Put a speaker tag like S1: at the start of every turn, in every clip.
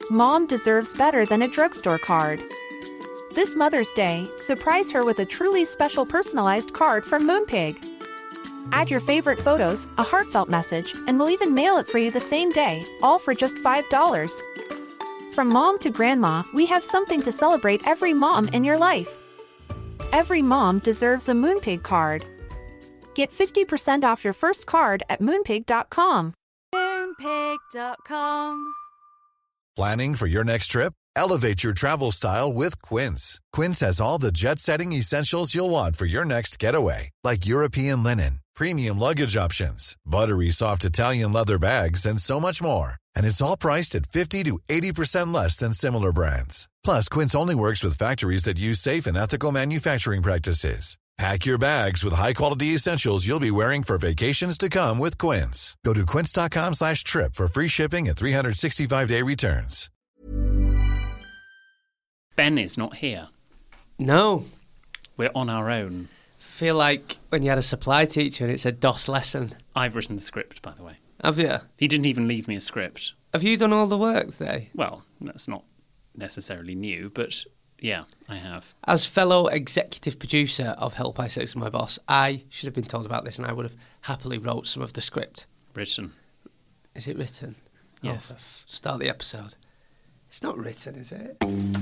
S1: Mom deserves better than a drugstore card. This Mother's Day, surprise her with a truly special personalized card from Moonpig. Add your favorite photos, a heartfelt message, and we'll even mail it for you the same day, all for just $5. From mom to grandma, we have something to celebrate every mom in your life. Every mom deserves a Moonpig card. Get 50% off your first card at moonpig.com.
S2: Moonpig.com.
S3: Planning for your next trip? Elevate your travel style with Quince. Quince has all the jet-setting essentials you'll want for your next getaway, like European linen, premium luggage options, buttery soft Italian leather bags, and so much more. And it's all priced at 50 to 80% less than similar brands. Plus, Quince only works with factories that use safe and ethical manufacturing practices. Pack your bags with high-quality essentials you'll be wearing for vacations to come with Quince. Go to quince.com/trip for free shipping and 365-day returns.
S4: Ben is not here.
S5: No.
S4: We're on our own.
S5: Feel like when you had a supply teacher and it's a DOS lesson.
S4: I've written the script, by the way.
S5: Have you?
S4: He didn't even leave me a script.
S5: Have you done all the work today?
S4: Well, that's not necessarily new, but yeah, I have.
S5: As fellow executive producer of Help I Sexted My Boss, I should have been told about this and I would have happily wrote some of the script.
S4: Written.
S5: Is it written?
S4: Yes.
S5: Oh, start the episode. It's not written, is it?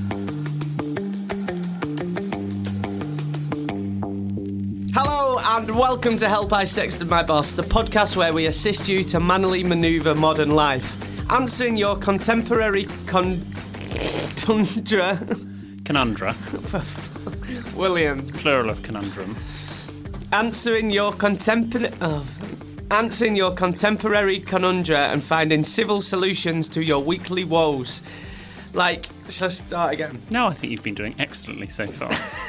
S5: Hello and welcome to Help I Sexted My Boss, the podcast where we assist you to manually manoeuvre modern life, answering your contemporary
S4: Conundra.
S5: William.
S4: Plural of conundrum.
S5: Answering your contemporary conundra and finding civil solutions to your weekly woes. Like, shall I start again?
S4: No, I think you've been doing excellently so far.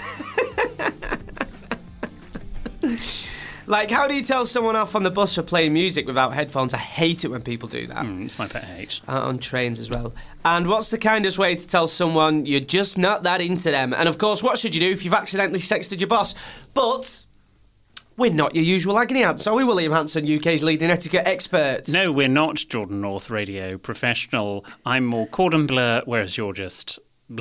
S5: Like, how do you tell someone off on the bus for playing music without headphones? I hate it when people do that.
S4: It's my pet hate.
S5: On trains as well. And what's the kindest way to tell someone you're just not that into them? And of course, what should you do if you've accidentally sexted your boss? But we're not your usual agony ants, are we, William Hanson, UK's leading etiquette expert?
S4: No, we're not Jordan North radio professional. I'm more cordon bleu, whereas you're just...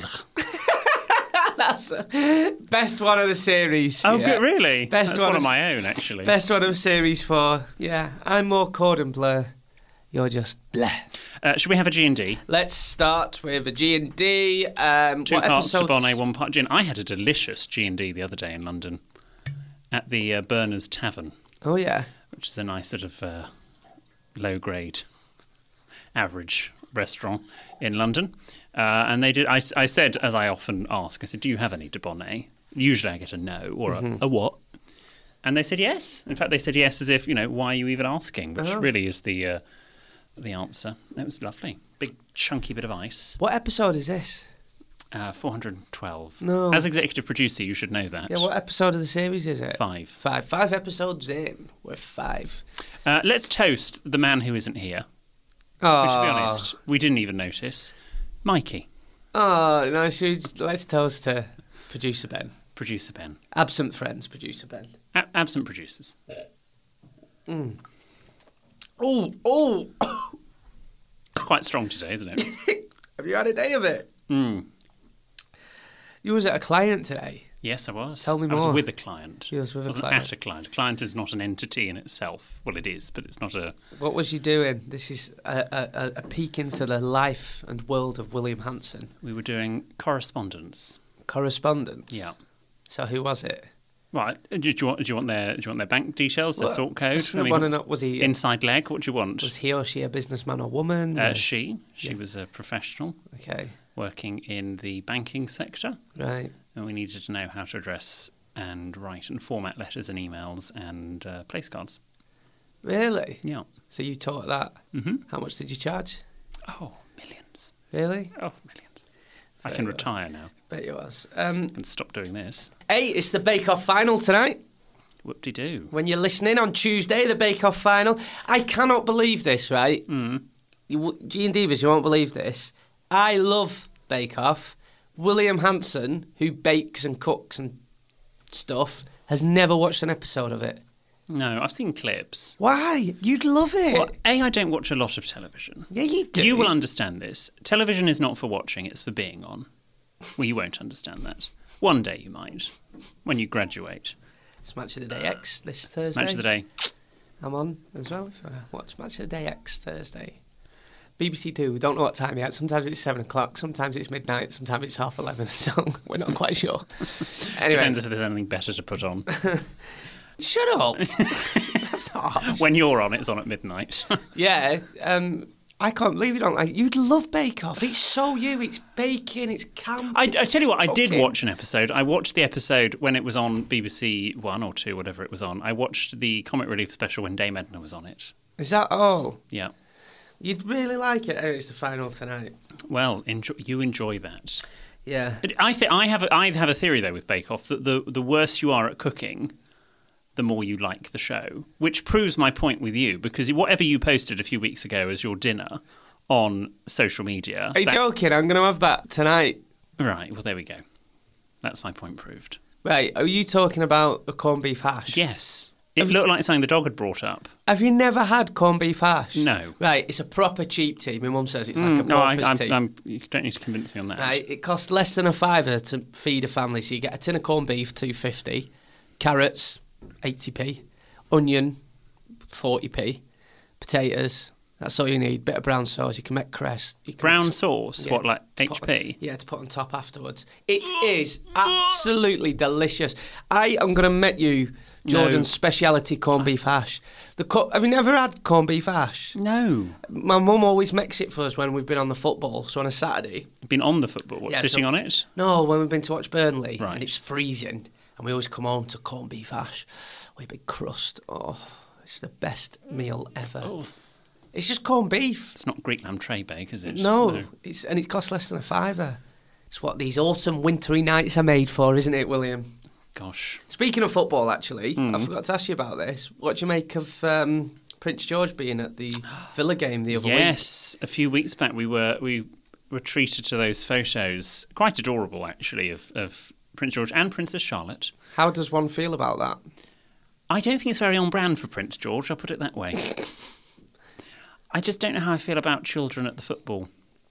S5: That's the best one of the series.
S4: Oh,
S5: yeah.
S4: good, really?
S5: Best
S4: That's one of my own, actually.
S5: Best one of series 4. Yeah, I'm more cordon bleu. You're just bleh.
S4: Should we have a G&D?
S5: Let's start with a G&D.
S4: 2 parts
S5: episodes?
S4: to Bonnet, 1 part gin. I had a delicious G&D the other day in London at the Berners Tavern.
S5: Oh, yeah.
S4: Which is a nice sort of low-grade, average restaurant in London. And they did. I said, as I often ask, I said, "Do you have any de Bonnet?" Usually, I get a no or a what, and they said yes. In fact, they said yes as if, you know, why are you even asking? Which really is the answer. It was lovely, big chunky bit of ice.
S5: What episode is this?
S4: 412.
S5: No.
S4: As executive producer, you should know that.
S5: Yeah. What episode of the series is it?
S4: 5.
S5: 5 episodes in. We're 5.
S4: Let's toast the man who isn't here.
S5: Oh.
S4: Which, to be honest, we didn't even notice. Mikey.
S5: Oh, no, let's toast to Producer Ben.
S4: Producer Ben.
S5: Absent friends, Producer Ben.
S4: Absent producers.
S5: Oh.
S4: It's quite strong today, isn't it?
S5: Have you had a day of it? You was at a client today.
S4: Yes, I was.
S5: Tell me more.
S4: I was with a client.
S5: You was with a
S4: I wasn't
S5: client.
S4: at a client. A client is not an entity in itself. Well, it is, but it's not a...
S5: What was you doing? This is a peek into the life and world of William Hanson.
S4: We were doing correspondence.
S5: Correspondence?
S4: Yeah.
S5: So who was it?
S4: Right. Do you want their bank details, their sort code?
S5: Was he
S4: inside leg? What do you want?
S5: Was he or she a businessman or woman?
S4: She was a professional.
S5: Okay.
S4: Working in the banking sector.
S5: Right.
S4: And we needed to know how to address and write and format letters and emails and place cards.
S5: Really?
S4: Yeah.
S5: So you taught that?
S4: Mm-hmm.
S5: How much did you charge?
S4: Oh, millions.
S5: Really?
S4: Oh, millions. I can retire now.
S5: Bet you was.
S4: I can stop doing this.
S5: Hey, it's the Bake Off final tonight.
S4: Whoop-de-doo.
S5: When you're listening on Tuesday, the Bake Off final. I cannot believe this, right? G&Divas, you won't believe this. I love Bake Off. William Hanson, who bakes and cooks and stuff, has never watched an episode of it.
S4: No, I've seen clips.
S5: Why? You'd love it.
S4: Well, I don't watch a lot of television.
S5: Yeah, you do.
S4: You will understand this. Television is not for watching, it's for being on. Well, you won't understand that. One day you might, when you graduate.
S5: It's Match of the Day X this Thursday.
S4: Match of the Day.
S5: I'm on as well. If I watch Match of the Day X Thursday. BBC Two, we don't know what time yet. Sometimes it's 7 o'clock, sometimes it's midnight, sometimes it's 11:30, so we're not quite sure. Anyway.
S4: Depends if there's anything better to put on.
S5: Shut up. That's harsh.
S4: When you're on, it's on at midnight.
S5: Yeah, I can't believe you don't like it. You'd love Bake Off. It's so you. It's baking, it's camp.
S4: I tell you what, I did
S5: cooking.
S4: watch an episode. I watched the episode when it was on BBC 1 or 2, whatever it was on. I watched the Comic Relief special when Dame Edna was on it.
S5: Is that all?
S4: Yeah.
S5: You'd really like it. It's the final tonight.
S4: Well, enjoy that.
S5: Yeah.
S4: I have a theory though with Bake Off that the worse you are at cooking, the more you like the show, which proves my point with you, because whatever you posted a few weeks ago as your dinner on social media...
S5: Are you joking? I'm going to have that tonight.
S4: Right, well, there we go. That's my point proved.
S5: Right, are you talking about the corned beef hash?
S4: Yes. It looked like something the dog had brought up.
S5: Have you never had corned beef hash?
S4: No.
S5: Right, it's a proper cheap tea. My mum says it's like a pauper's tea.
S4: You don't need to convince me on that.
S5: Right, it costs less than £5 to feed a family. So you get a tin of corned beef, £2.50, carrots, 80p, onion, 40p, potatoes. That's all you need. Bit of brown sauce. You can make cress.
S4: Brown sauce?
S5: Yeah,
S4: What, like HP?
S5: To put on top afterwards. It is absolutely delicious. I am going to make you Jordan's speciality corned beef hash. Have you never had corned beef hash?
S4: No.
S5: My mum always makes it for us when we've been on the football. So on a Saturday.
S4: Been on the football? What,
S5: Yeah,
S4: sitting on it?
S5: No, when we've been to watch Burnley.
S4: Right.
S5: And it's freezing. And we always come home to corned beef hash with a big crust. Oh, it's the best meal ever.
S4: Oh.
S5: It's just corned beef.
S4: It's not Greek lamb tray bake, is it?
S5: No. And it costs less than £5. It's what these autumn wintry nights are made for, isn't it, William?
S4: Gosh.
S5: Speaking of football, actually, I forgot to ask you about this. What do you make of Prince George being at the Villa game the other week?
S4: Yes, a few weeks back we were treated to those photos, quite adorable actually, of Prince George and Princess Charlotte.
S5: How does one feel about that?
S4: I don't think it's very on brand for Prince George, I'll put it that way. I just don't know how I feel about children at the football.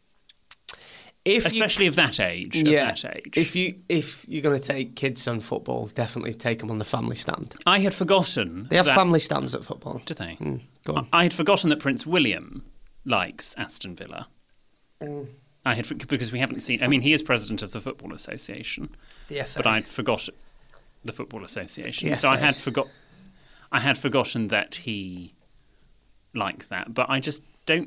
S4: Especially of that age.
S5: If you're going to take kids on football, definitely take them on the family stand.
S4: I had forgotten.
S5: They have family stands at football.
S4: Do they?
S5: Go on.
S4: I had forgotten that Prince William likes Aston Villa. Because we haven't seen. I mean, he is president of the Football Association.
S5: The FA.
S4: But I'd forgotten the Football Association.
S5: The
S4: So I
S5: FA.
S4: had forgotten that he liked that. But I just don't.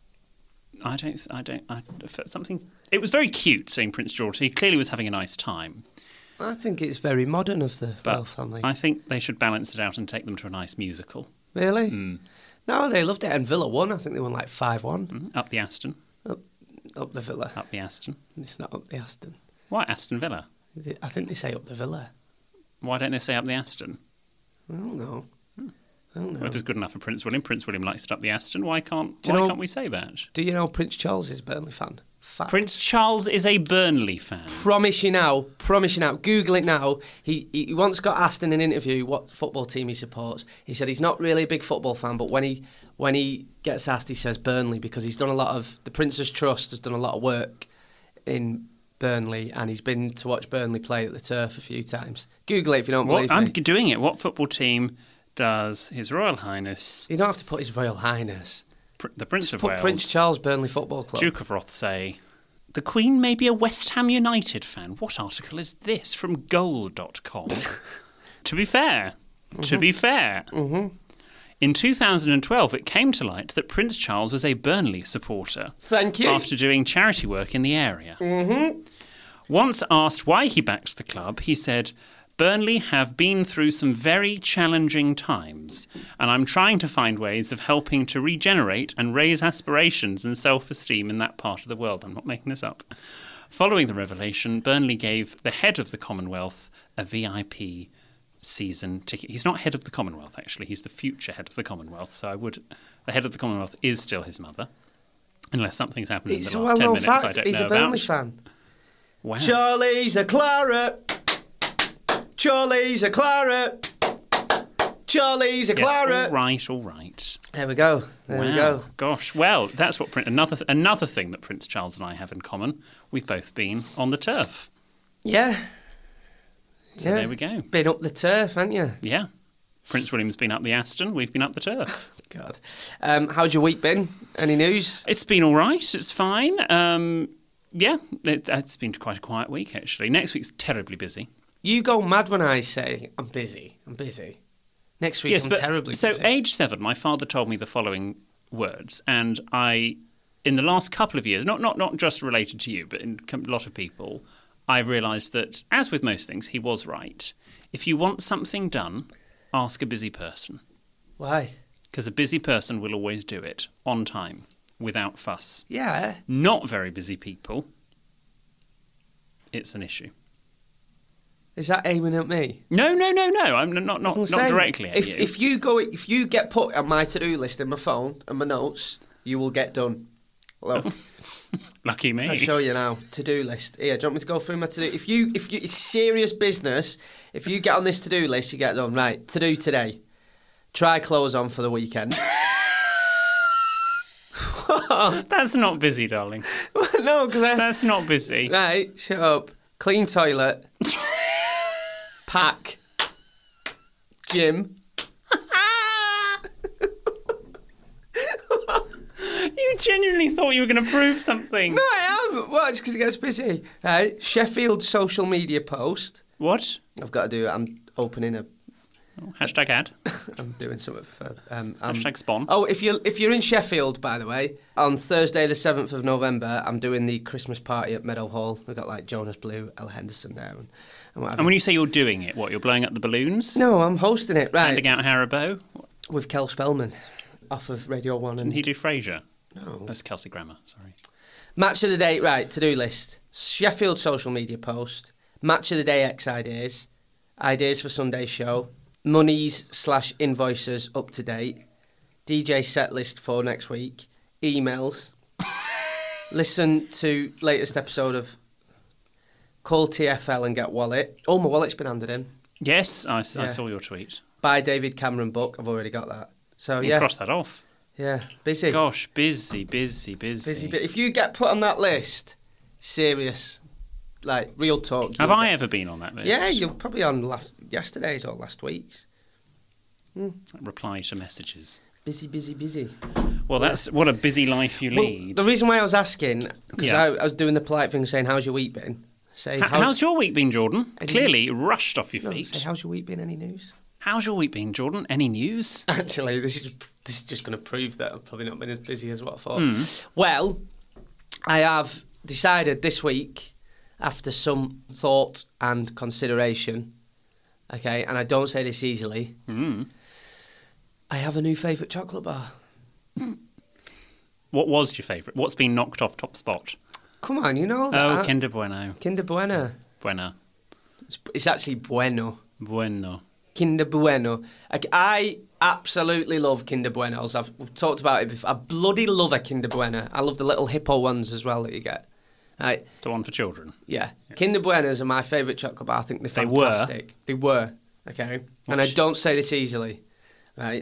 S4: Something. It was very cute seeing Prince George. He clearly was having a nice time.
S5: I think it's very modern of the royal family.
S4: I think they should balance it out and take them to a nice musical.
S5: Really? No, they loved it. And Villa won. I think they won like 5-1.
S4: Up the Aston.
S5: Up the Villa.
S4: Up the Aston.
S5: It's not up the Aston.
S4: Why Aston Villa?
S5: I think they say up the Villa.
S4: Why don't they say up the Aston?
S5: I don't know.
S4: Well, if it's good enough for Prince William likes it up the Aston, why can't we say that?
S5: Do you know Prince Charles is a Burnley fan? Fact.
S4: Prince Charles is a Burnley fan.
S5: Promise you now. Google it now. He once got asked in an interview what football team he supports. He said he's not really a big football fan, but when he gets asked, he says Burnley because he's done a lot of... The Prince's Trust has done a lot of work in Burnley and he's been to watch Burnley play at the Turf a few times. Google it if you don't believe me.
S4: I'm doing it. What football team does His Royal Highness...
S5: You don't have to put His Royal Highness.
S4: The Prince of
S5: Put
S4: Wales...
S5: Prince Charles Burnley Football Club.
S4: Duke of Rothesay... The Queen may be a West Ham United fan. What article is this from goal.com? To be fair. In 2012, it came to light that Prince Charles was a Burnley supporter.
S5: Thank you.
S4: After doing charity work in the area. Once asked why he backed the club, he said, Burnley have been through some very challenging times, and I'm trying to find ways of helping to regenerate and raise aspirations and self-esteem in that part of the world. I'm not making this up. Following the revelation, Burnley gave the head of the Commonwealth a VIP season ticket. He's not head of the Commonwealth, actually. He's the future head of the Commonwealth, so the head of the Commonwealth is still his mother, unless something's happened in the last 10 minutes I don't know about.
S5: He's a Burnley fan.
S4: Wow.
S5: Charlie's a claret. Charlie's a claret. Charlie's, a
S4: Yes,
S5: claret.
S4: all right.
S5: There we go. There we go.
S4: Gosh, well, that's what another thing that Prince Charles and I have in common. We've both been on the turf.
S5: Yeah.
S4: So there we go.
S5: Been up the turf, haven't you?
S4: Yeah. Prince William's been up the Aston, we've been up the turf.
S5: God. How's your week been? Any news?
S4: It's been all right, it's fine. Yeah, it's been quite a quiet week, actually. Next week's terribly busy.
S5: You go mad when I say I'm busy. Next week I'm terribly busy.
S4: So, age 7, my father told me the following words, and in the last couple of years, not just related to you, but in a lot of people, I realised that, as with most things, he was right. If you want something done, ask a busy person.
S5: Why?
S4: Because a busy person will always do it, on time, without fuss.
S5: Yeah.
S4: Not very busy people, it's an issue.
S5: Is that aiming at me?
S4: No. I'm not directly at you.
S5: If you get put on my to-do list in my phone and my notes, you will get done. Well,
S4: lucky me.
S5: I'll show you now. To-do list. Here, do you want me to go through my to-do? If you, it's serious business. If you get on this to-do list, you get done. Right. To do today. Try clothes on for the weekend.
S4: That's not busy, darling.
S5: No, because
S4: that's not busy.
S5: Right. Shut up. Clean toilet. Pack. Gym.
S4: You genuinely thought you were going to prove something.
S5: No, I am. Well, it's because it gets busy. Right. Sheffield social media post.
S4: What?
S5: I've got to do it. I'm opening a...
S4: Hashtag ad.
S5: I'm doing something for...
S4: Hashtag spawn.
S5: Oh, if you're in Sheffield, by the way, on Thursday the 7th of November, I'm doing the Christmas party at Meadow Hall. We've got like Jonas Blue, Ella Henderson there and whatever.
S4: And when you say you're doing it, what, you're blowing up the balloons?
S5: No, I'm hosting it, right.
S4: Handing out Haribo?
S5: With Kel Spellman, off of Radio 1.
S4: Didn't he do Frasier?
S5: No.
S4: That's Kelsey Grammer, sorry.
S5: Match of the day, right, to-do list. Sheffield social media post. Match of the day X ideas. Ideas for Sunday's show. Monies/invoices up to date. DJ set list for next week. Emails. Listen to latest episode of Call TFL and Get Wallet. Oh, my wallet's been handed in.
S4: Yes, I saw your tweet.
S5: Buy David Cameron book. I've already got that. So,
S4: We'll cross that off.
S5: Yeah, busy.
S4: Gosh, busy.
S5: Busy, but if you get put on that list, serious, like real talk.
S4: Have I ever been on that list?
S5: Yeah, you're probably on yesterday's or last week's.
S4: Reply to messages.
S5: Busy.
S4: Well, that's what a busy life you lead.
S5: The reason why I was asking, because I was doing the polite thing saying, how's your week been?
S4: How's your week been, Jordan? Clearly rushed off your feet.
S5: Say, how's your week been? Any news?
S4: How's your week been, Jordan? Any news?
S5: Actually, this is just going to prove that I've probably not been as busy as what I thought. Well, I have decided this week, after some thought and consideration, okay, and I don't say this easily, I have a new favourite chocolate bar.
S4: What was your favourite? What's been knocked off top spot?
S5: Come on, you know that.
S4: Oh, Kinder Bueno.
S5: Kinder Bueno.
S4: Buena.
S5: It's actually Bueno.
S4: Bueno.
S5: Kinder Bueno. I absolutely love Kinder Buenos. We've talked about it before. I bloody love a Kinder Bueno. I love the little hippo ones as well that you get. Right.
S4: The one for children.
S5: Yeah. Kinder Buenos are my favourite chocolate bar. I think they're fantastic. They were. Okay. And I don't say this easily. Right.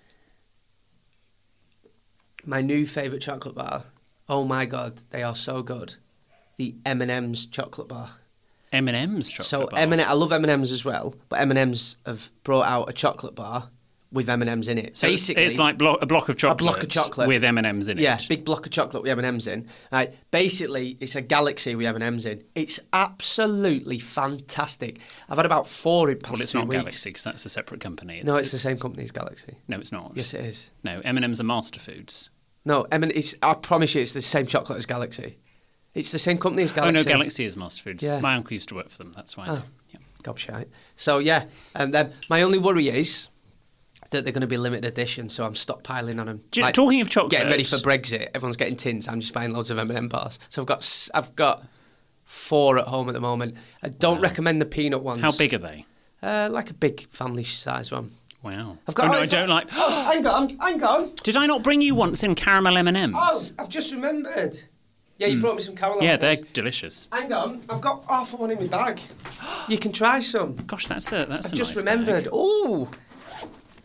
S5: My new favourite chocolate bar. Oh my God, they are so good. The M&M's chocolate bar.
S4: M&M's chocolate bar?
S5: So I love M&M's as well, but M&M's have brought out a chocolate bar with M&M's in it.
S4: So basically, it's like a block of chocolate.
S5: A block of chocolate
S4: with M&M's in it.
S5: Yeah, big block of chocolate with M&M's in. Right. Basically, it's a galaxy with M&M's in. It's absolutely fantastic. I've had about 4 in past 2 weeks.
S4: Well, it's not Galaxy because that's a separate company.
S5: It's the same company as Galaxy.
S4: No, it's not.
S5: Yes, it is.
S4: No, M&M's are Master Foods.
S5: No, I promise you, it's the same chocolate as Galaxy. It's the same company as Galaxy.
S4: Oh, no, Galaxy is Master Foods. Yeah. My uncle used to work for them, that's why.
S5: Oh, yeah. Gobshite. So, yeah, and then my only worry is that they're going to be limited edition, so I'm stockpiling on them.
S4: Talking of chocolate...
S5: Getting ready for Brexit, everyone's getting tins, I'm just buying loads of M&M bars. So I've got 4 at home at the moment. I don't recommend the peanut ones.
S4: How big are they?
S5: Like a big family size one.
S4: Wow.
S5: I
S4: don't like...
S5: Oh, hang on.
S4: Did I not bring you once in caramel M&Ms?
S5: Oh, I've just remembered. Yeah, you brought me some caramel
S4: Yeah,
S5: M&Ms.
S4: they're delicious.
S5: Hang on, I've got half of one in my bag. You can try some.
S4: Gosh, that's a
S5: I've
S4: nice
S5: just
S4: bag.
S5: remembered. Ooh.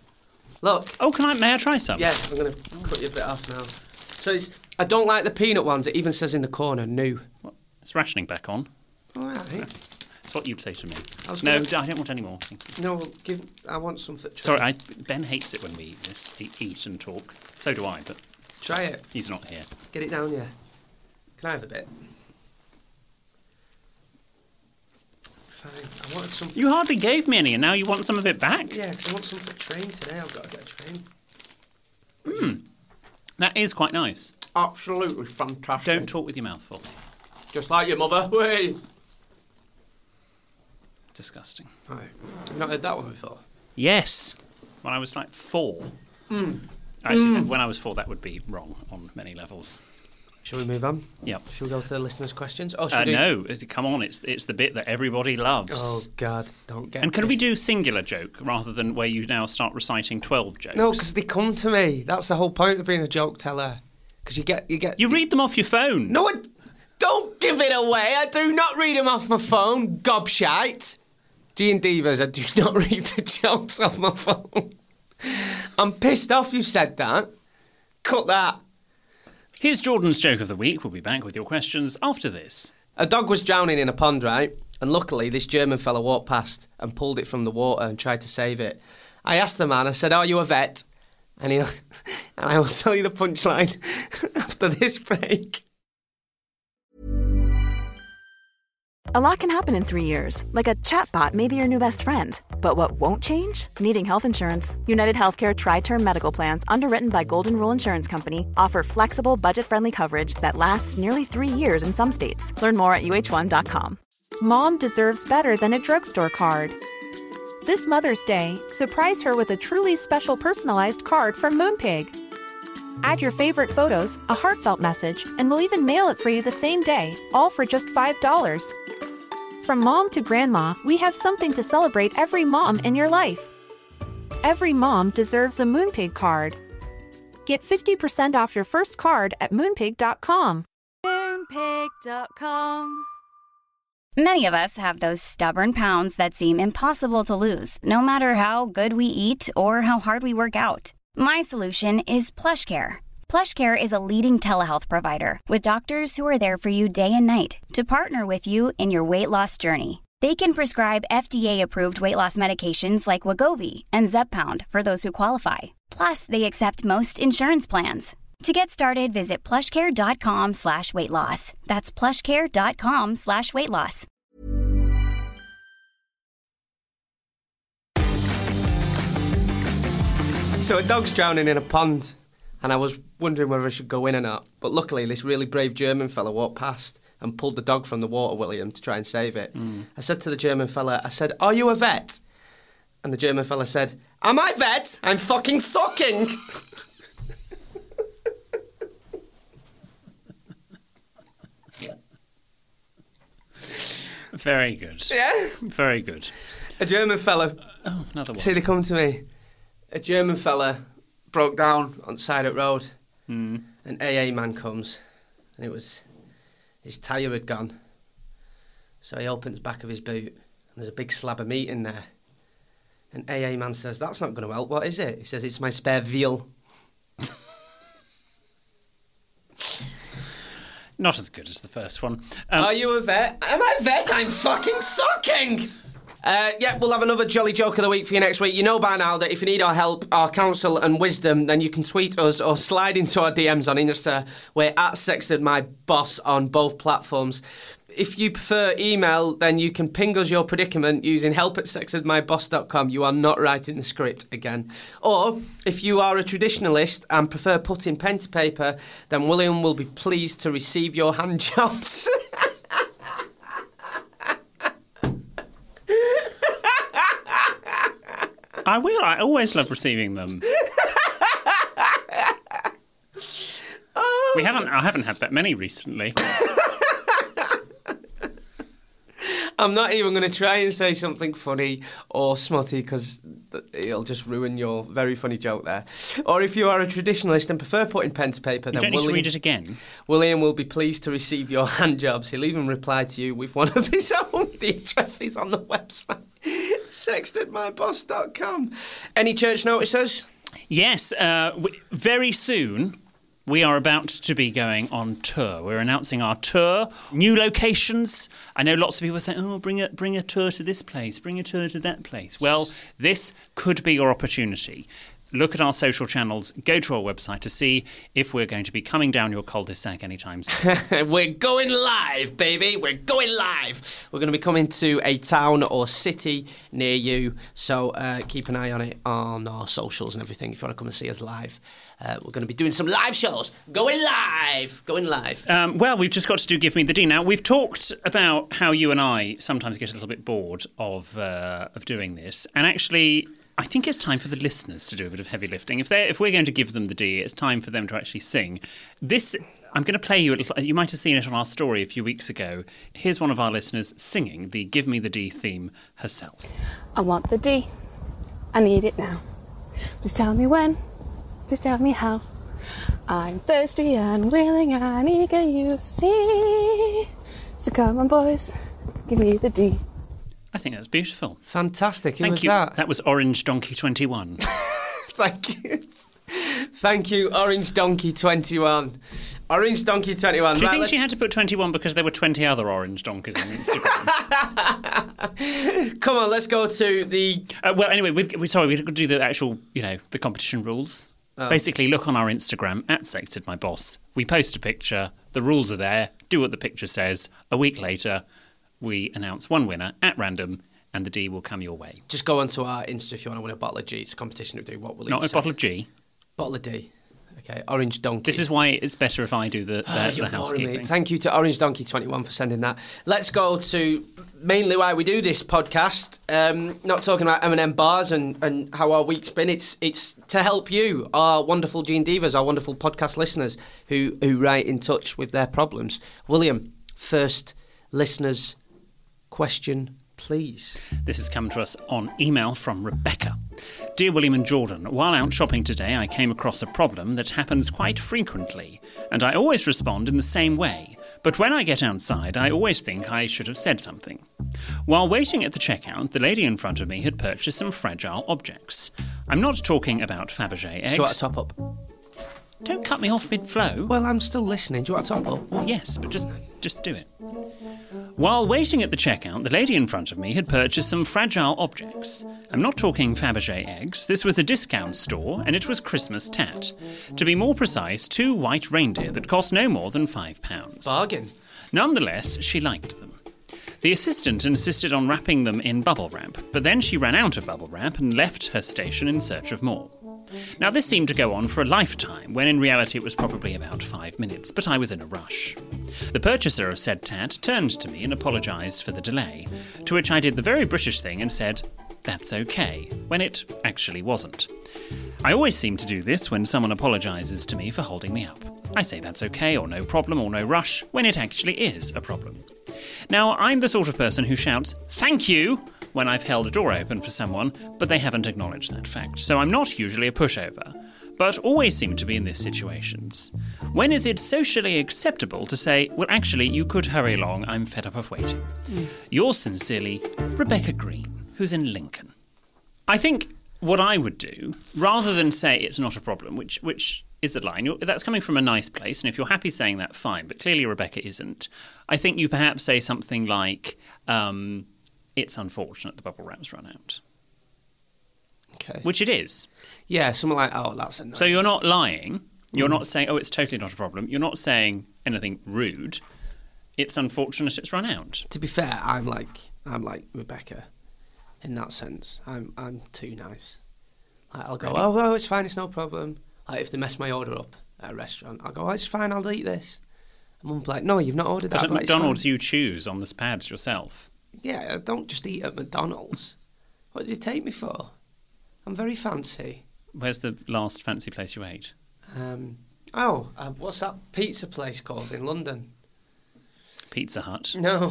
S5: Look.
S4: Oh, may I try some?
S5: Yeah, I'm going to cut you a bit off now. So I don't like the peanut ones. It even says in the corner, new.
S4: What? It's rationing back on.
S5: All right.
S4: That's what you'd say to me.
S5: No,
S4: I don't want any more. Thank you.
S5: No, I want something.
S4: Sorry, Ben hates it when we eat this, eat and talk. So do I, but...
S5: Try it.
S4: He's not here.
S5: Get it down, yeah. Can I have a bit? Fine. I wanted something...
S4: You hardly gave me any, and now you want some of it back?
S5: Yeah, because I want some for the train today. I've got to get a train.
S4: That is quite nice.
S5: Absolutely fantastic.
S4: Don't talk with your mouth full.
S5: Just like your mother. Wait.
S4: Disgusting.
S5: Right. You've not heard that one before?
S4: Yes. When I was like 4. Actually, when I was 4, that would be wrong on many levels.
S5: Shall we move on?
S4: Yep.
S5: Shall we go to the listeners' questions? Oh, should we do...
S4: No, come on, it's the bit that everybody loves.
S5: Oh, God, don't get
S4: And can
S5: me.
S4: we do singular joke rather than where you now start reciting 12 jokes?
S5: No, because they come to me. That's the whole point of being a joke teller. Because you get...
S4: You read them off your phone.
S5: No, don't give it away. I do not read them off my phone, gobshite. G and Divas, I do not read the jokes off my phone. I'm pissed off you said that. Cut that.
S4: Here's Jordan's joke of the week. We'll be back with your questions after this.
S5: A dog was drowning in a pond, right? And luckily, this German fella walked past and pulled it from the water and tried to save it. I asked the man, I said, "Are you a vet?" And I will tell you the punchline after this break.
S2: A lot can happen in 3 years, like a chatbot may be your new best friend. But what won't change? Needing health insurance. United Healthcare Tri-Term Medical Plans, underwritten by Golden Rule Insurance Company, offer flexible, budget-friendly coverage that lasts nearly 3 years in some states. Learn more at uh1.com.
S1: Mom deserves better than a drugstore card. This Mother's Day, surprise her with a truly special personalized card from Moonpig. Add your favorite photos, a heartfelt message, and we'll even mail it for you the same day, all for just $5. From mom to grandma, we have something to celebrate every mom in your life. Every mom deserves a Moonpig card. Get 50% off your first card at moonpig.com.
S6: Moonpig.com. Many of us have those stubborn pounds that seem impossible to lose, no matter how good we eat or how hard we work out. My solution is PlushCare. PlushCare is a leading telehealth provider with doctors who are there for you day and night to partner with you in your weight loss journey. They can prescribe FDA-approved weight loss medications like Wegovy and Zepbound for those who qualify. Plus, they accept most insurance plans. To get started, visit plushcare.com/weightloss. That's plushcare.com/weightloss.
S5: So a dog's drowning in a pond, and I was wondering whether I should go in or not. But luckily, this really brave German fella walked past and pulled the dog from the water, William, to try and save it. I said to the German fella, I said, "Are you a vet?" And the German fella said, "Am I vet? I'm fucking sucking."
S4: Very good.
S5: Yeah?
S4: Very good.
S5: A German fella...
S4: Oh, another one.
S5: See, they come to me. A German fella broke down on the side of the road. An AA man comes, and his tyre had gone. So he opens the back of his boot, and there's a big slab of meat in there. And AA man says, "That's not going to help. What is it?" He says, "It's my spare veal."
S4: Not as good as the first one.
S5: Are you a vet? Am I a vet? I'm fucking sucking! Yeah, we'll have another jolly joke of the week for you next week. You know by now that if you need our help, our counsel and wisdom, then you can tweet us or slide into our DMs on Insta. We're at SextedMyBoss on both platforms. If you prefer email, then you can ping us your predicament using help@sextedmyboss.com. You are not writing the script again. Or, if you are a traditionalist and prefer putting pen to paper, then William will be pleased to receive your hand jobs.
S4: I will. I always love receiving them. I haven't had that many recently.
S5: I'm not even going to try and say something funny or smutty because it'll just ruin your very funny joke there. Or if you are a traditionalist and prefer putting pen to paper, then
S4: you don't need to read it again.
S5: William will be pleased to receive your hand jobs. He'll even reply to you with one of his own. The address is on the website, sextedmyboss.com. Any church notices?
S4: Yes, very soon we are about to be going on tour. We're announcing our tour, new locations. I know lots of people say, oh, bring a tour to this place, bring a tour to that place. Well, this could be your opportunity. Look at our social channels, go to our website to see if we're going to be coming down your cul-de-sac anytime soon.
S5: We're going live, baby. We're going live. We're going to be coming to a town or city near you. So keep an eye on it on our socials and everything if you want to come and see us live. We're going to be doing some live shows. Going live.
S4: Well, we've just got to do Give Me the D. Now, we've talked about how you and I sometimes get a little bit bored of doing this. And actually, I think it's time for the listeners to do a bit of heavy lifting. If we're going to give them the D, it's time for them to actually sing. I'm going to play you a little. You might have seen it on our story a few weeks ago. Here's one of our listeners singing the Give Me the D theme herself.
S7: I want the D. I need it now. Please tell me when. Please tell me how. I'm thirsty and willing and eager, you see. So come on, boys. Give me the D.
S4: I think that's beautiful.
S5: Fantastic.
S4: Thank you. That was Orange Donkey 21.
S5: Thank you. Thank you, Orange Donkey 21. Orange Donkey 21.
S4: Do you think she had to put 21 because there were 20 other orange donkeys on Instagram?
S5: Come on, let's go to the...
S4: well, anyway, we've got to do the actual, the competition rules. Oh. Basically, look on our Instagram, @SexedMyBoss. We post a picture, the rules are there, do what the picture says. A week later, we announce one winner at random, and the D will come your way.
S5: Just go onto our Insta if you want to win a bottle of G. It's a competition to do what will.
S4: Not a bottle of G.
S5: Bottle of D. Okay, Orange Donkey.
S4: This is why it's better if I do the housekeeping.
S5: Thank you to Orange Donkey 21 for sending that. Let's go to mainly why we do this podcast. Not talking about M&M bars and how our week's been. It's to help you, our wonderful Gene Divas, our wonderful podcast listeners who write in touch with their problems. William, first listeners' question, please.
S4: This has come to us on email from Rebecca. Dear William and Jordan, while out shopping today, I came across a problem that happens quite frequently, and I always respond in the same way. But when I get outside, I always think I should have said something. While waiting at the checkout, the lady in front of me had purchased some fragile objects. I'm not talking about Fabergé eggs.
S5: Do you want to top up?
S4: Don't cut me off mid-flow.
S5: Well, I'm still listening. Do you want to top up?
S4: Well, yes, but just do it. While waiting at the checkout, the lady in front of me had purchased some fragile objects. I'm not talking Fabergé eggs. This was a discount store, and it was Christmas tat. To be more precise, 2 white reindeer that cost no more than £5.
S5: Bargain.
S4: Nonetheless, she liked them. The assistant insisted on wrapping them in bubble wrap, but then she ran out of bubble wrap and left her station in search of more. Now, this seemed to go on for a lifetime, when in reality it was probably about 5 minutes, but I was in a rush. The purchaser of said tat turned to me and apologised for the delay, to which I did the very British thing and said, "That's okay," when it actually wasn't. I always seem to do this when someone apologises to me for holding me up. I say that's okay, or no problem, or no rush, when it actually is a problem. Now, I'm the sort of person who shouts, "Thank you!" when I've held a door open for someone, but they haven't acknowledged that fact, so I'm not usually a pushover, but always seem to be in these situations. When is it socially acceptable to say, "Well, actually, you could hurry along, I'm fed up of waiting"? Yours sincerely, Rebecca Green, who's in Lincoln. I think what I would do, rather than say it's not a problem, which is a line, that's coming from a nice place, and if you're happy saying that, fine, but clearly Rebecca isn't. I think you perhaps say something like, "It's unfortunate the bubble wrap's run out."
S5: Okay.
S4: Which it is.
S5: Yeah, something like, "Oh, that's annoying."
S4: So you're not lying. You're not saying, "Oh, it's totally not a problem." You're not saying anything rude. It's unfortunate it's run out.
S5: To be fair, I'm like Rebecca in that sense. I'm too nice. Like, I'll go, really? Oh, it's fine, it's no problem. Like, if they mess my order up at a restaurant, I'll go, "Oh, it's fine, I'll eat this." And Mum's like, "No, you've not ordered that."
S4: But at McDonald's, you choose on the pads yourself.
S5: Yeah, I don't just eat at McDonald's. What did you take me for? I'm very fancy.
S4: Where's the last fancy place you ate?
S5: What's that pizza place called in London?
S4: Pizza Hut?
S5: No.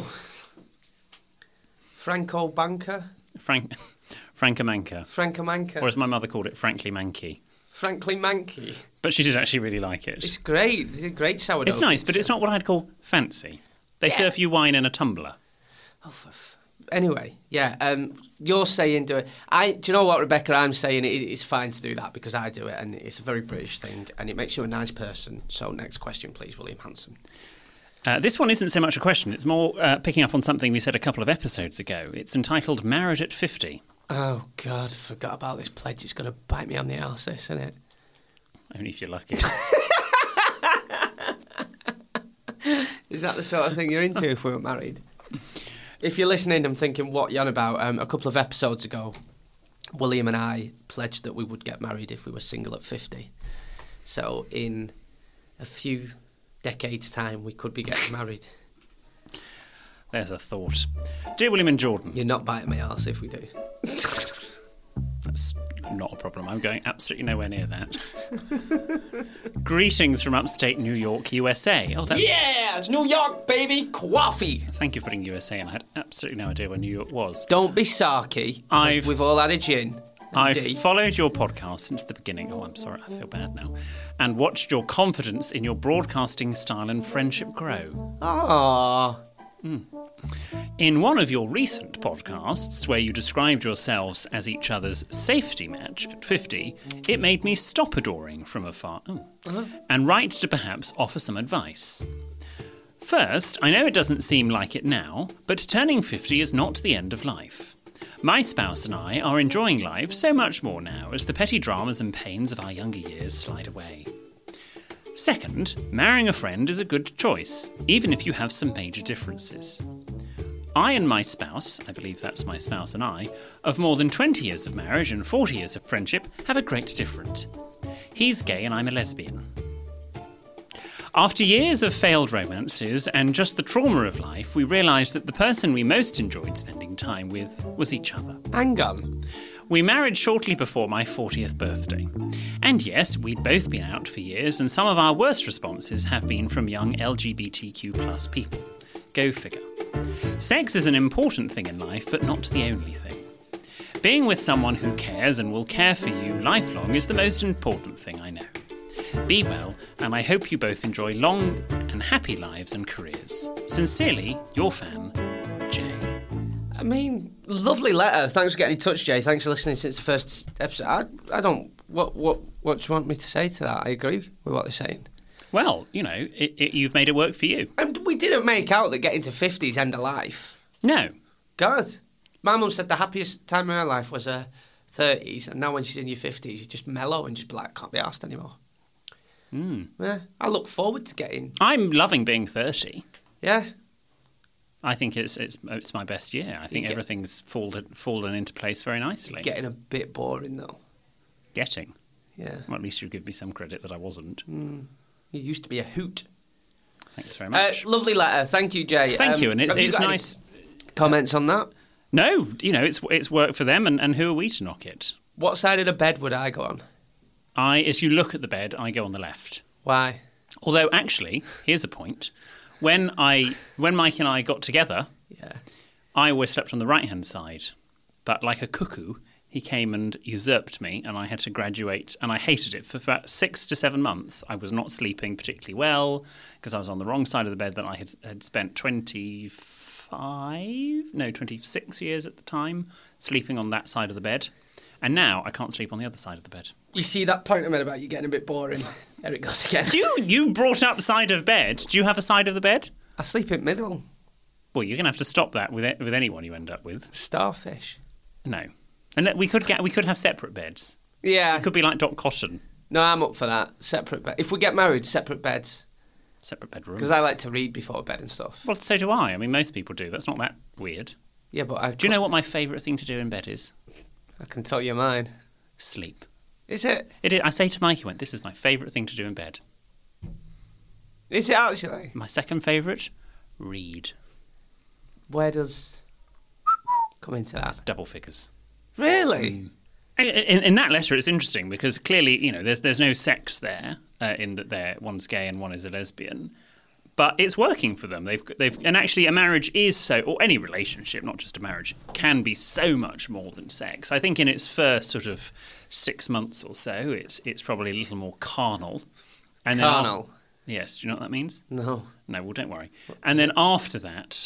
S5: Franco Banca?
S4: Francomanca.
S5: Francomanca.
S4: Or as my mother called it, Frankly Manky.
S5: Frankly Manky.
S4: But she did actually really like it.
S5: It's great. It's a great sourdough.
S4: It's nice, but it's not what I'd call fancy. They serve you wine in a tumbler.
S5: Oh, Anyway, yeah, you're saying do it. Do you know what, Rebecca? I'm saying it's fine to do that because I do it, and it's a very British thing, and it makes you a nice person. So next question, please, William Hanson.
S4: This one isn't so much a question. It's more picking up on something we said a couple of episodes ago. It's entitled Married at 50.
S5: Oh, God, I forgot about this pledge. It's going to bite me on the arse, this, isn't it?
S4: Only if you're lucky.
S5: Is that the sort of thing you're into if we were married? If you're listening, I'm thinking, what you're on about? A couple of episodes ago, William and I pledged that we would get married if we were single at 50. So in a few decades' time, we could be getting married.
S4: There's a thought. Dear William and Jordan.
S5: You're not biting my arse if we do.
S4: That's not a problem. I'm going absolutely nowhere near that. Greetings from upstate New York, USA. Oh, that's...
S5: Yeah, it's New York, baby. Coffee.
S4: Thank you for putting USA in. I had absolutely no idea where New York was.
S5: Don't be sarky. We've all had a gin.
S4: I've followed your podcast since the beginning. Oh, I'm sorry, I feel bad now. And watched your confidence in your broadcasting style and friendship grow.
S5: Aww.
S4: In one of your recent podcasts, where you described yourselves as each other's safety match at 50, it made me stop adoring from afar and write to perhaps offer some advice. First, I know it doesn't seem like it now, but turning 50 is not the end of life. My spouse and I are enjoying life so much more now as the petty dramas and pains of our younger years slide away. Second, marrying a friend is a good choice, even if you have some major differences. I and my spouse, I believe that's my spouse and I, of more than 20 years of marriage and 40 years of friendship, have a great difference. He's gay and I'm a lesbian. After years of failed romances and just the trauma of life, we realised that the person we most enjoyed spending time with was each other.
S5: Hang on.
S4: We married shortly before my 40th birthday. And yes, we'd both been out for years, and some of our worst responses have been from young LGBTQ+ people. Go figure. Sex is an important thing in life, but not the only thing. Being with someone who cares and will care for you lifelong is the most important thing I know. Be well, and I hope you both enjoy long and happy lives and careers. Sincerely, your fan, Jay.
S5: I mean, lovely letter. Thanks for getting in touch, Jay. Thanks for listening since the first episode. I don't... What do you want me to say to that? I agree with what they're saying.
S4: Well, you know, you've made it work for you.
S5: And we didn't make out that getting to 50 is end of life.
S4: No.
S5: God. My mum said the happiest time of her life was her 30s, and now when she's in your 50s, you just mellow and just be like, can't be arsed anymore. Yeah, I look forward to getting...
S4: I'm loving being 30.
S5: Yeah.
S4: I think it's my best year. I think everything's fallen into place very nicely.
S5: Getting a bit boring, though.
S4: Getting?
S5: Yeah.
S4: Well, at least you give me some credit that I wasn't.
S5: You used to be a hoot.
S4: Thanks very much.
S5: Lovely letter. Thank you, Jay.
S4: Thank you, and it's nice...
S5: Comments on that?
S4: No, you know, it's worked for them, and who are we to knock it?
S5: What side of the bed would I go on?
S4: As you look at the bed, I go on the left.
S5: Why?
S4: Although, actually, here's a point. When Mike and I got together, I always slept on the right-hand side. But like a cuckoo, he came and usurped me, and I had to graduate, and I hated it. For about 6 to 7 months, I was not sleeping particularly well, because I was on the wrong side of the bed that I had spent 26 years at the time, sleeping on that side of the bed. And now I can't sleep on the other side of the bed.
S5: You see that point I made about you getting a bit boring? There it goes again.
S4: You brought up side of bed. Do you have a side of the bed?
S5: I sleep in middle.
S4: Well, you're going to have to stop that with anyone you end up with.
S5: Starfish.
S4: No. And we could have separate beds.
S5: Yeah.
S4: It could be like Doc Cotton.
S5: No, I'm up for that. Separate bed. If we get married, separate beds.
S4: Separate bedrooms.
S5: Because I like to read before bed and stuff.
S4: Well, so do I. I mean, most people do. That's not that weird.
S5: Yeah, but
S4: Do you know what my favourite thing to do in bed is?
S5: I can tell you mine.
S4: Sleep.
S5: Is it?
S4: It is. I say to Mike, this is my favourite thing to do in bed.
S5: Is it actually?
S4: My second favourite? Read.
S5: Where does come into that?
S4: That's double figures.
S5: Really?
S4: In that letter, it's interesting because clearly, you know, there's no sex there in that one's gay and one is a lesbian. But it's working for them. And actually a marriage is so, or any relationship, not just a marriage, can be so much more than sex. I think in its first sort of 6 months or so, it's probably a little more carnal. And
S5: carnal?
S4: Yes. Do you know what that means?
S5: No.
S4: No, well, don't worry. And then after that,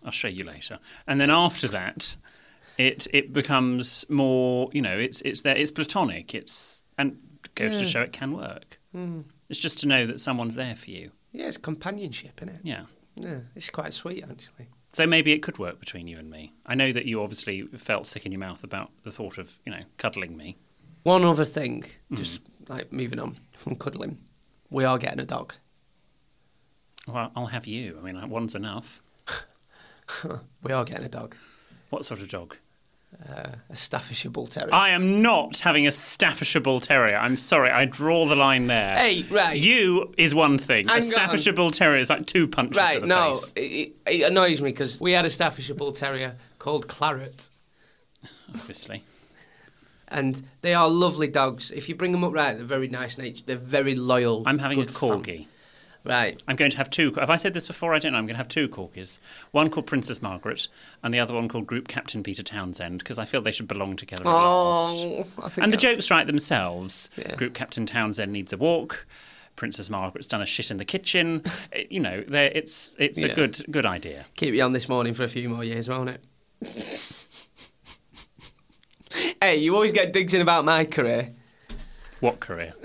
S4: I'll show you later. And then after that, it becomes more, it's platonic. And goes to show it can work. It's just to know that someone's there for you.
S5: Yeah, it's companionship, isn't it?
S4: Yeah.
S5: Yeah, it's quite sweet, actually.
S4: So maybe it could work between you and me. I know that you obviously felt sick in your mouth about the thought of, cuddling me.
S5: One other thing, just like moving on from cuddling, we are getting a dog.
S4: Well, I'll have you. I mean, one's enough.
S5: We are getting a dog.
S4: What sort of dog?
S5: A Staffordshire Bull Terrier.
S4: I am not having a Staffordshire Bull Terrier. I'm sorry, I draw the line there.
S5: Hey, right.
S4: You is one thing. A Staffordshire Bull Terrier is like 2 punches to the face.
S5: It annoys me because we had a Staffordshire Bull Terrier called Claret.
S4: Obviously.
S5: And they are lovely dogs. If you bring them up right, they're very nice natured. They're very loyal.
S4: I'm having a corgi.
S5: Right.
S4: I'm going to have 2. Have I said this before? I don't know. I'm going to have 2 corgis. One called Princess Margaret and the other one called Group Captain Peter Townsend, because I feel they should belong together at last. And the jokes write themselves. Yeah. Group Captain Townsend needs a walk. Princess Margaret's done a shit in the kitchen. It's a good idea.
S5: Keep you on this morning for a few more years, won't it? Hey, you always get digs in about my career.
S4: What career?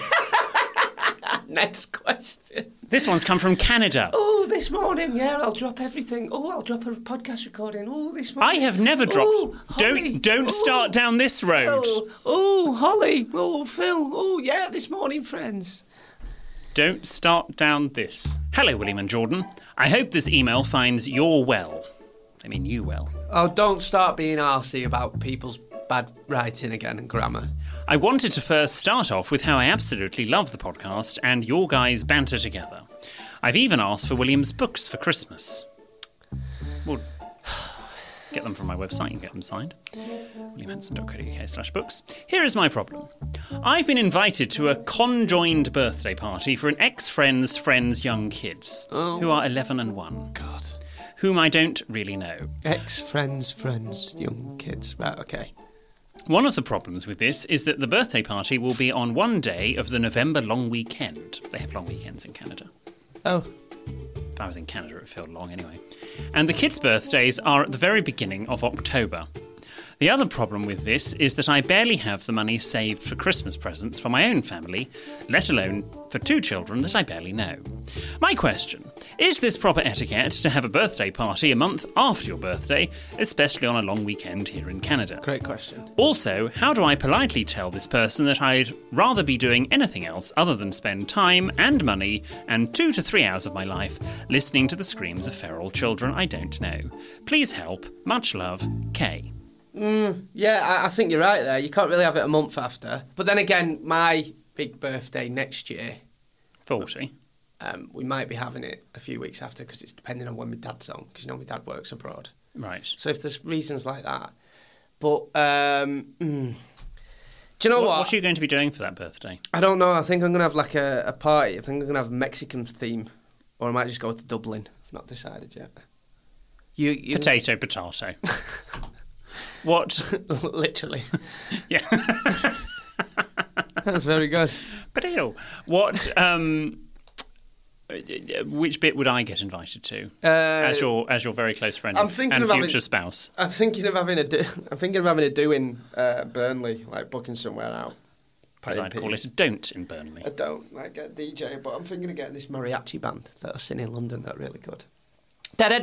S5: Next question.
S4: This one's come from Canada.
S5: Oh, this morning, I'll drop everything. Oh, I'll drop a podcast recording. Oh, this morning.
S4: I have never dropped.
S5: Holly.
S4: Don't start down this road.
S5: Oh, Holly. Oh, Phil. Oh, yeah, this morning, friends.
S4: Don't start down this. Hello, William and Jordan. I hope this email finds you well. I mean, you well.
S5: Oh, don't start being arsey about people's bad writing again and grammar.
S4: I wanted to first start off with how I absolutely love the podcast and your guys banter together. I've even asked for William's books for Christmas. Well, get them from my website, you can get them signed. williamhanson.co.uk/books. Here is my problem. I've been invited to a conjoined birthday party for an ex-friend's friend's young kids, who are 11 and 1.
S5: God.
S4: Whom I don't really know.
S5: Ex-friend's friends, young kids. Right, okay.
S4: One of the problems with this is that the birthday party will be on one day of the November long weekend. They have long weekends in Canada.
S5: Oh.
S4: If I was in Canada, it would feel long anyway. And the kids' birthdays are at the very beginning of October. The other problem with this is that I barely have the money saved for Christmas presents for my own family, let alone for 2 children that I barely know. My question, is this proper etiquette to have a birthday party a month after your birthday, especially on a long weekend here in Canada?
S5: Great question.
S4: Also, how do I politely tell this person that I'd rather be doing anything else other than spend time and money and 2 to 3 hours of my life listening to the screams of feral children I don't know? Please help. Much love, Kay.
S5: Yeah, I think you're right there. You can't really have it a month after. But then again, my big birthday next year...
S4: 40.
S5: We might be having it a few weeks after because it's depending on when my dad's on, because my dad works abroad.
S4: Right.
S5: So if there's reasons like that. But, do you know what?
S4: What are you going to be doing for that birthday?
S5: I don't know. I think I'm going to have like a party. I think I'm going to have a Mexican theme. Or I might just go to Dublin. I've not decided yet. You
S4: Potato. What?
S5: Literally.
S4: Yeah.
S5: That's very good.
S4: Potato. What, which bit would I get invited to? As your very close friend and future spouse.
S5: I'm thinking of having a do in Burnley, like booking somewhere out.
S4: As I'd call it, a don't in Burnley.
S5: I don't like a DJ, but I'm thinking of getting this mariachi band that I've seen in London that are really good. It's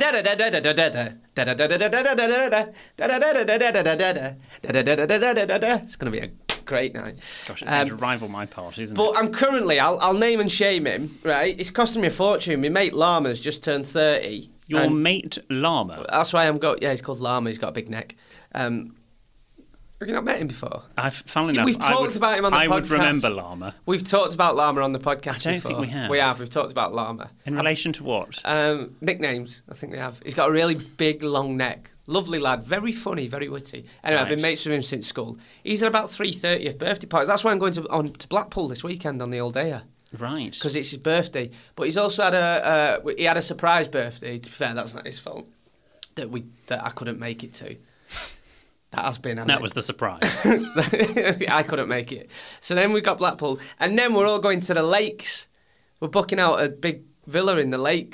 S5: going to be a great night.
S4: Gosh, it's going to rival my party, isn't it?
S5: But I'm currently, I'll name and shame him, right? It's costing me a fortune. My mate Llama's just turned 30.
S4: Your mate Llama?
S5: That's why he's called Llama, he's got a big neck. Have you not met him before?
S4: Funnily enough,
S5: we've talked about him on the podcast.
S4: I would remember Llama.
S5: We've talked about Llama on the podcast
S4: I don't think we have.
S5: We have. We've talked about Llama.
S4: In relation to what?
S5: Nicknames, I think we have. He's got a really big, long neck. Lovely lad. Very funny, very witty. Anyway, I've been mates with him since school. He's at about 3 30th birthday parties. That's why I'm going to Blackpool this weekend on the Old Day.
S4: Right.
S5: Because it's his birthday. But he's also had a surprise birthday. To be fair, that's not his fault. That I couldn't make it to. That was
S4: the surprise.
S5: I couldn't make it. So then we got Blackpool. And then we're all going to the lakes. We're booking out a big villa in the lakes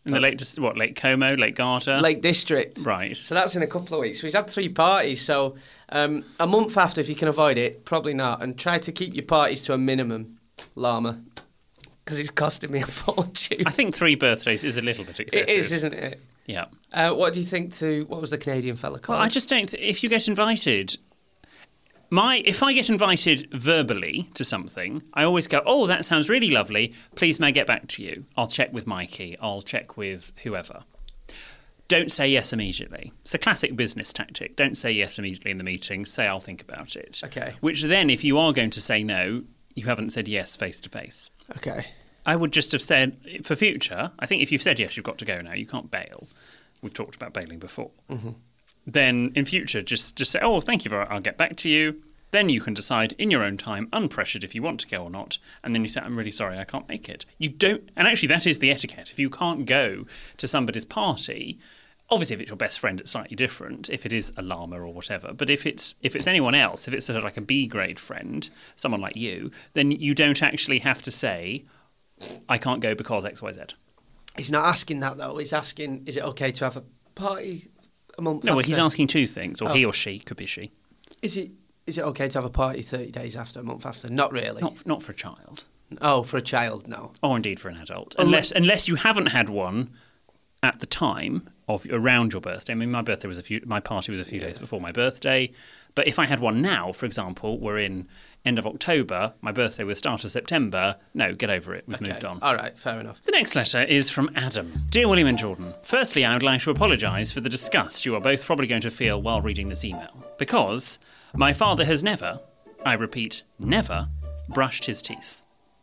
S4: In the Lake Como, Lake Garda?
S5: Lake District.
S4: Right.
S5: So that's in a couple of weeks. So he's had 3 parties. So a month after, if you can avoid it, probably not. And try to keep your parties to a minimum, Llama. Because it's costing me a fortune.
S4: I think 3 birthdays is a little bit excessive.
S5: It is, isn't it?
S4: Yeah.
S5: What do you think what was the Canadian fella called?
S4: Well, I just don't... if you get invited... If I get invited verbally to something, I always go, oh, that sounds really lovely. Please may I get back to you? I'll check with Mikey. I'll check with whoever. Don't say yes immediately. It's a classic business tactic. Don't say yes immediately in the meeting. Say, I'll think about it.
S5: Okay.
S4: Which then, if you are going to say no, you haven't said yes face to face.
S5: Okay.
S4: I would just have said, for future, I think if you've said yes, you've got to go now. You can't bail. We've talked about bailing before. Mm-hmm. Then in future, just say, oh, thank you, I'll get back to you. Then you can decide in your own time, unpressured, if you want to go or not. And then you say, I'm really sorry, I can't make it. You don't... And actually, that is the etiquette. If you can't go to somebody's party, obviously, if it's your best friend, it's slightly different, if it is a llama or whatever. But if it's anyone else, if it's sort of like a B-grade friend, someone like you, then you don't actually have to say, I can't go because X, Y, Z.
S5: He's not asking that, though. He's asking, is it okay to have a party a month after?
S4: No, well, he's asking 2 things, or he or she, could be she.
S5: Is it okay to have a party 30 days after, a month after? Not really.
S4: Not for a child.
S5: Oh, for a child, no.
S4: Or indeed for an adult. Unless you haven't had one at the time of around your birthday. I mean, my party was a few days before my birthday. But if I had one now, for example, we're in end of October, my birthday was start of September, no, get over it. We've moved on.
S5: All right, fair enough.
S4: The next letter is from Adam. Dear William and Jordan, firstly, I would like to apologise for the disgust you are both probably going to feel while reading this email. Because my father has never, I repeat, never, brushed his teeth.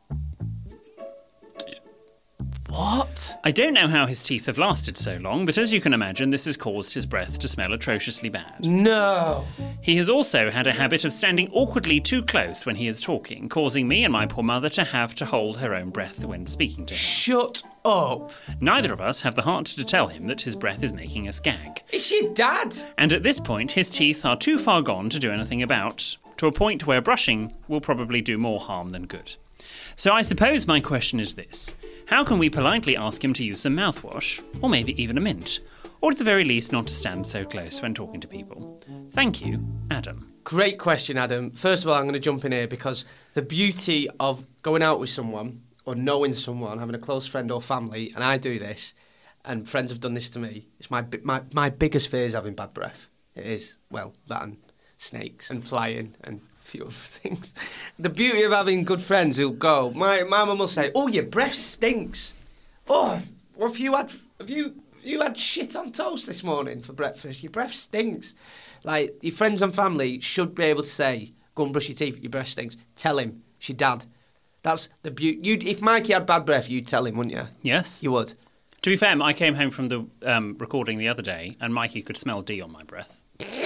S5: What?
S4: I don't know how his teeth have lasted so long, but as you can imagine, this has caused his breath to smell atrociously bad.
S5: No.
S4: He has also had a habit of standing awkwardly too close when he is talking, causing me and my poor mother to have to hold her own breath when speaking to him.
S5: Shut up.
S4: Neither of us have the heart to tell him that his breath is making us gag.
S5: Is your dad?
S4: And at this point, his teeth are too far gone to do anything about, to a point where brushing will probably do more harm than good. So I suppose my question is this. How can we politely ask him to use some mouthwash, or maybe even a mint? Or at the very least not to stand so close when talking to people? Thank you, Adam.
S5: Great question, Adam. First of all, I'm going to jump in here because the beauty of going out with someone or knowing someone, having a close friend or family, and I do this, and friends have done this to me, it's my biggest fear is having bad breath. It is, well, that and snakes and flying and few other things. The beauty of having good friends who'll go, my mum will say, oh, your breath stinks. Oh, what have you had shit on toast this morning for breakfast? Your breath stinks. Like, your friends and family should be able to say, go and brush your teeth, your breath stinks. Tell him, it's your dad. That's the beauty. If Mikey had bad breath, you'd tell him, wouldn't you?
S4: Yes.
S5: You would. To
S4: be fair, I came home from the recording the other day and Mikey could smell D on my breath.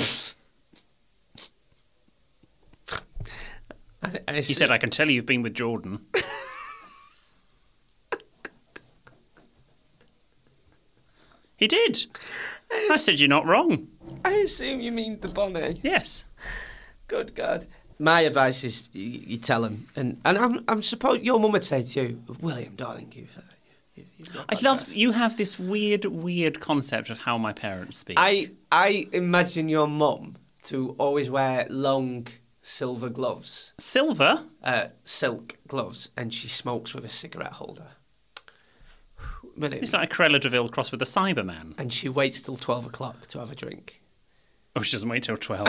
S4: He said, I can tell you've been with Jordan. He did. I said, you're not wrong.
S5: I assume you mean the bonnet.
S4: Yes.
S5: Good God. My advice is you tell him. And I'm suppose your mum would say to you, William, darling,
S4: you have this weird concept of how my parents speak.
S5: I imagine your mum to always wear long silver gloves.
S4: Silver?
S5: Silk gloves, and she smokes with a cigarette holder.
S4: It's like a Cruella de Vil crossed with a Cyberman.
S5: And she waits till 12 o'clock to have a drink.
S4: Oh, she doesn't wait till 12.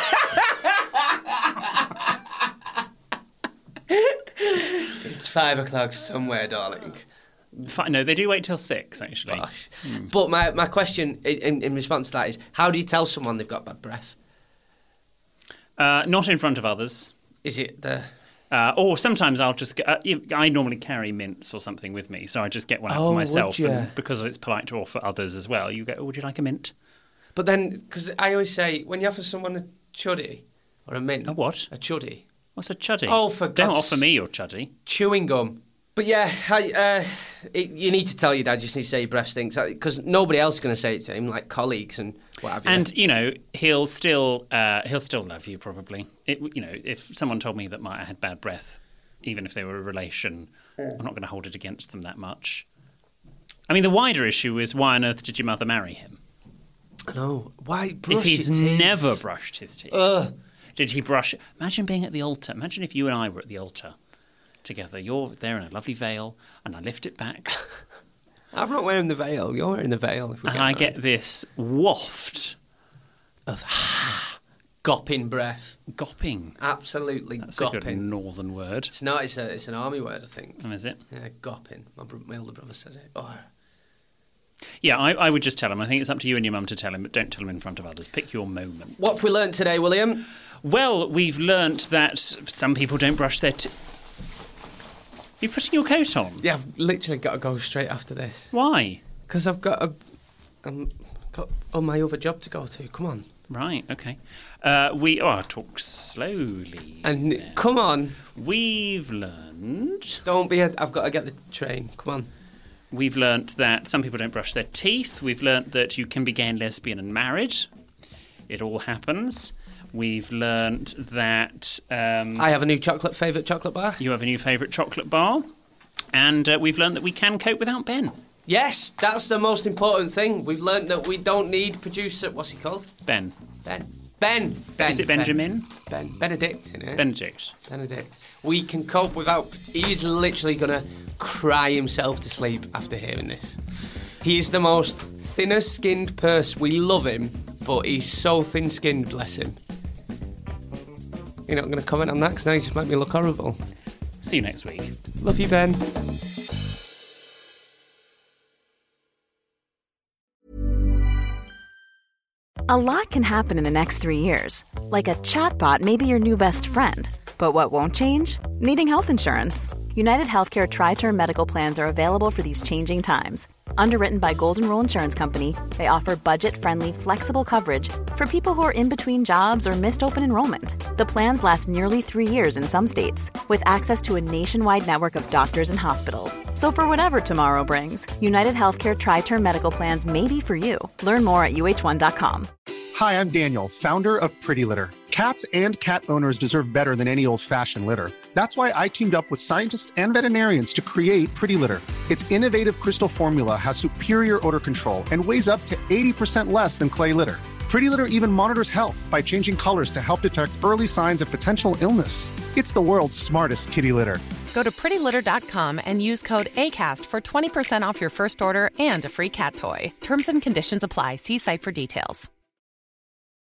S5: It's 5 o'clock somewhere, darling.
S4: No, they do wait till 6, actually.
S5: But my question in response to that is, how do you tell someone they've got bad breath?
S4: Not in front of others.
S5: Is it the...
S4: or sometimes I'll just get... I normally carry mints or something with me, so I just get one out for myself. And because it's polite to offer others as well, you go, oh, would you like a mint?
S5: But then, because I always say, when you offer someone a chuddy or a mint...
S4: A what?
S5: A chuddy.
S4: What's a chuddy?
S5: Oh, for God's...
S4: Don't offer me your chuddy.
S5: Chewing gum. But yeah, you need to tell your dad, you just need to say your breath stinks, because nobody else is going to say it to him, like colleagues and what have you.
S4: And, he'll still love you, probably. If someone told me that I had bad breath, even if they were a relation, I'm not going to hold it against them that much. I mean, the wider issue is why on earth did your mother marry him?
S5: I know. Why brush
S4: If he's
S5: your teeth?
S4: never brushed his teeth. Did he brush... Imagine being at the altar. Imagine if you and I were at the altar together. You're there in a lovely veil, and I lift it back.
S5: I'm not wearing the veil. You're wearing the veil. If we
S4: And
S5: get
S4: I
S5: married.
S4: get this waft
S5: of gopping breath.
S4: Gopping.
S5: Absolutely
S4: That's
S5: gopping.
S4: a good northern word.
S5: It's not. It's an army word, I think.
S4: Oh, is it?
S5: Yeah, gopping. My older brother says it. Oh.
S4: Yeah, I would just tell him. I think it's up to you and your mum to tell him, but don't tell him in front of others. Pick your moment.
S5: What have we learnt today, William?
S4: Well, we've learnt that some people don't brush their teeth. Are you putting your coat on?
S5: Yeah, I've literally got to go straight after this.
S4: Why?
S5: Because I've got all my other job to go to. Come on.
S4: Right, okay. I'll talk slowly.
S5: And
S4: there.
S5: come on.
S4: We've learned...
S5: Don't be I've got to get the train. Come on.
S4: We've learnt that some people don't brush their teeth. We've learnt that you can be gay and lesbian and married. It all happens. We've learnt that...
S5: I have a new favourite chocolate bar.
S4: You have a new favourite chocolate bar. And we've learnt that we can cope without Ben.
S5: Yes, that's the most important thing. We've learnt that we don't need producer... What's he called?
S4: Ben.
S5: Ben.
S4: Is it Benjamin?
S5: Ben. Benedict, innit?
S4: Benedict.
S5: We can cope without... He's literally going to cry himself to sleep after hearing this. He's the most thinner-skinned person. We love him, but he's so thin-skinned, bless him. You're not going to comment on that because now you just make me look horrible.
S4: See you next week.
S5: Love you, Ben.
S2: A lot can happen in the next 3 years. Like a chatbot may be your new best friend. But what won't change? Needing health insurance. United Healthcare Tri-Term Medical Plans are available for these changing times. Underwritten by Golden Rule Insurance Company, they offer budget-friendly, flexible coverage for people who are in between jobs or missed open enrollment. The plans last nearly 3 years in some states, with access to a nationwide network of doctors and hospitals. So for whatever tomorrow brings, United Healthcare Tri-Term Medical Plans may be for you. Learn more at uh1.com.
S8: Hi, I'm Daniel, founder of Pretty Litter. Cats and cat owners deserve better than any old-fashioned litter. That's why I teamed up with scientists and veterinarians to create Pretty Litter. Its innovative crystal formula has superior odor control and weighs up to 80% less than clay litter. Pretty Litter even monitors health by changing colors to help detect early signs of potential illness. It's the world's smartest kitty litter.
S9: Go to prettylitter.com and use code ACAST for 20% off your first order and a free cat toy. Terms and conditions apply. See site for details.